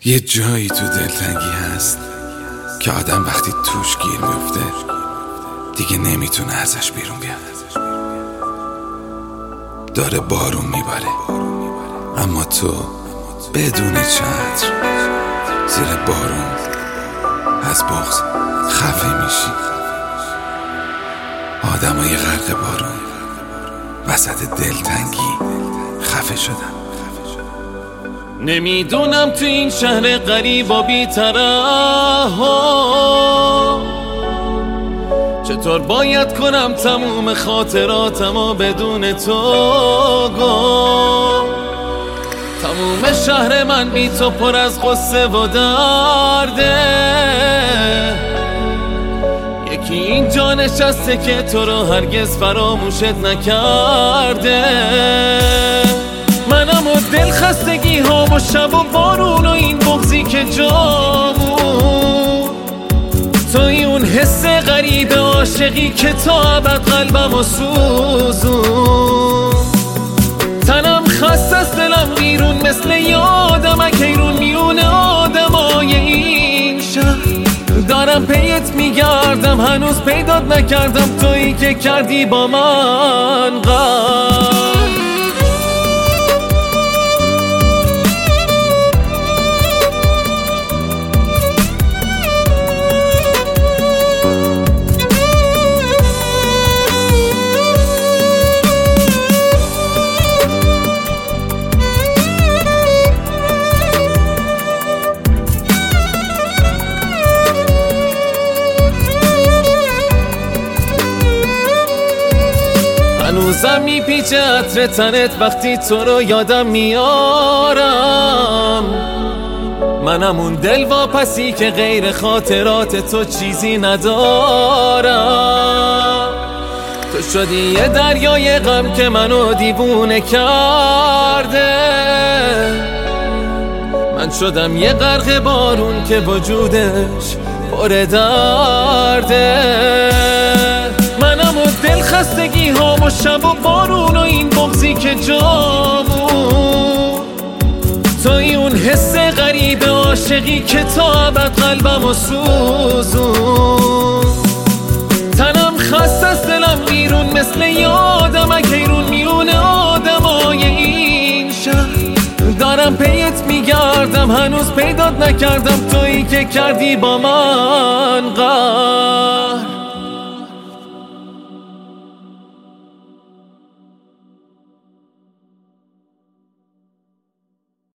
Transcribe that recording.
یه جایی تو دلتنگی هست که آدم وقتی توش گیر میفته دیگه نمیتونه ازش بیرون بیاد. داره بارون میباره اما تو بدون چتر زیر بارون از بغض خفه میشی. آدمای غرق بارون وسط دلتنگی خفه شدن. نمیدونم تو این شهر غریب و بی‌طرح چطور باید کنم تموم خاطراتمو بدون تو گم. تموم شهر من بی تو پر از غصه و درده. یکی اینجا نشسته که تو رو هرگز فراموشت نکرده. منم و دل خستگی ها و شب و بارون و این بغضی که جامون. توی اون حس غریب عاشقی که تا ابد قلبم و سوزون. تنم خسته است دلم بیرون مثل یادم اکیرون میون آدمای این شهر. دارم پیت میگردم هنوز پیدات نکردم تویی که کردی با من قهر. هنوزم میپیچه عطر تنت وقتی تو رو یادم میارم. منم اون دل واپسی که غیر خاطرات تو چیزی ندارم. تو شدی یه دریای غم که منو دیوونه کرده. من شدم یه غرق بارون که وجودش پر درده. منم و دل خستگی ها و شب و بارون و این بغضی که جامون. توی اون حس غریب عاشقی که تا ابد قلبم و سوزون. تنم خسته است دلم بیرون مثل یادم اکیرون میون آدمای این شهر. دارم پیت میگردم هنوز پیدات نکردم تویی که کردی با من قهر.